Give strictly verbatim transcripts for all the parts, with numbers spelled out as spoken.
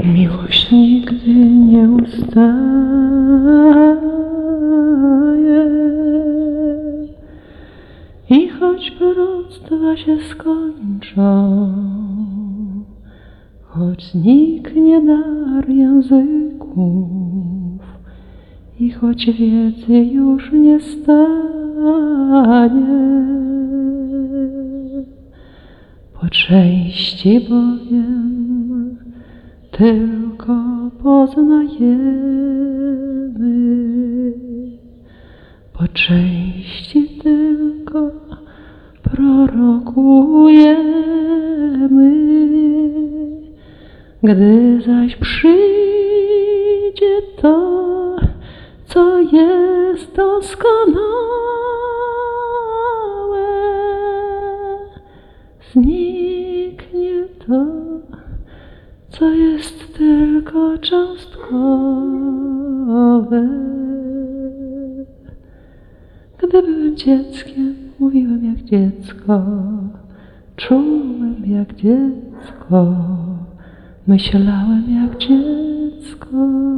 Miłość nigdy nie ustaje i choć proroctwa się skończą, choć zniknie dar języków i choć wiedzy już nie stanie, po części bowiem tylko poznajemy, po części tylko prorokujemy. Gdy zaś przyjdzie to, co jest doskonałe, zniknie to, co jest tylko cząstkowe. Gdy byłem dzieckiem, mówiłem jak dziecko, czułem jak dziecko, myślałem jak dziecko.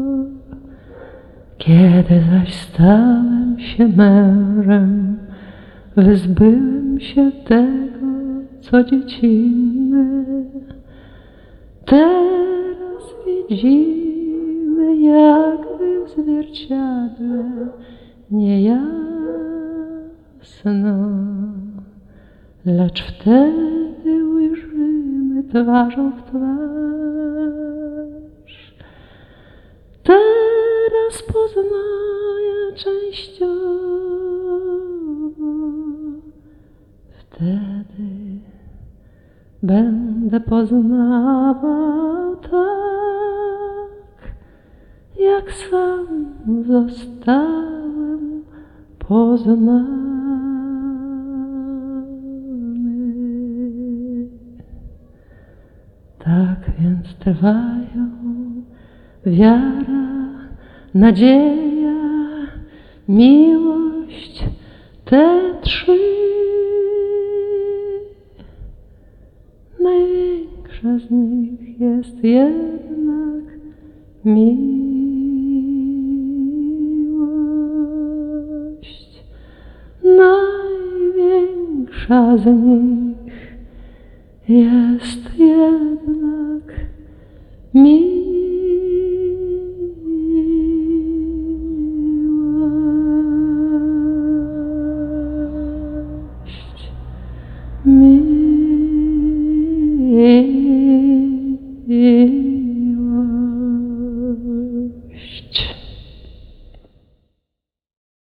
Kiedy zaś stałem się mężem, wyzbyłem się tego, co dziecinne. Teraz widzimy jakby w zwierciadle niejasno, lecz wtedy ujrzymy twarzą w twarz. Teraz poznaję częściowo, wtedy będę poznawał tak, jak sam zostałem poznany. Tak więc trwają wiara, nadzieja, miłość, te trzy. Największa z nich jest jednak miłość. Największa z nich jest jednak miłość. Miłość.